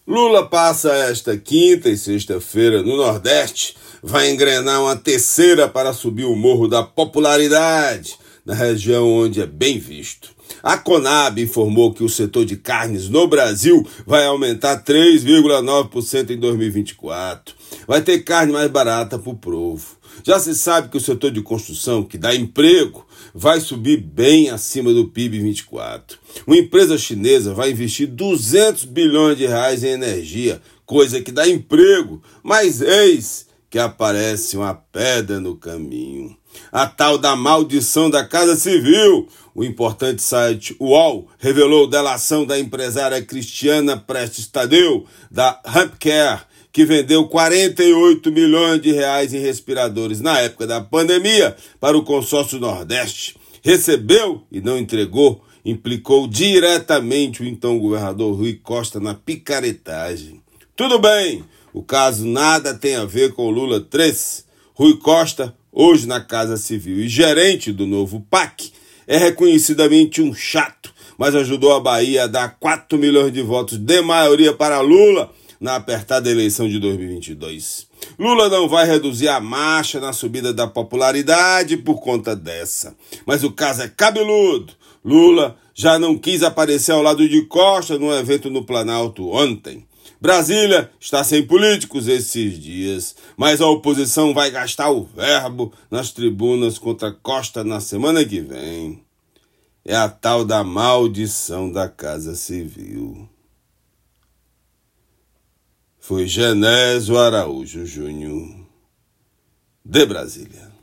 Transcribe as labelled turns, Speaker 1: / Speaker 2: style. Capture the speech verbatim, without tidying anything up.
Speaker 1: Lula passa esta quinta e sexta-feira no Nordeste, vai engrenar uma terceira para subir o morro da popularidade, na região onde é bem visto. A Conab informou que o setor de carnes no Brasil vai aumentar três vírgula nove por cento em dois mil e vinte e quatro. Vai ter carne mais barata para o povo. Já se sabe que o setor de construção, que dá emprego, vai subir bem acima do P I B vinte e quatro. Uma empresa chinesa vai investir duzentos bilhões de reais em energia, coisa que dá emprego, mas eis que aparece uma pedra no caminho. A tal da maldição da Casa Civil. O importante site U O L revelou delação da empresária Cristiana Prestes Tadeu, da Rampcare, que vendeu quarenta e oito milhões de reais em respiradores na época da pandemia para o consórcio Nordeste. Recebeu e não entregou, implicou diretamente o então governador Rui Costa na picaretagem. Tudo bem, o caso nada tem a ver com o Lula três. Rui Costa, hoje na Casa Civil e gerente do novo P A C, é reconhecidamente um chato, mas ajudou a Bahia a dar quatro milhões de votos de maioria para Lula na apertada eleição de dois mil e vinte e dois. Lula não vai reduzir a marcha na subida da popularidade por conta dessa. Mas o caso é cabeludo. Lula já não quis aparecer ao lado de Costa num evento no Planalto ontem. Brasília está sem políticos esses dias, mas a oposição vai gastar o verbo nas tribunas contra Costa na semana que vem. É a tal da maldição da Casa Civil. Foi Genésio Araújo Júnior, de Brasília.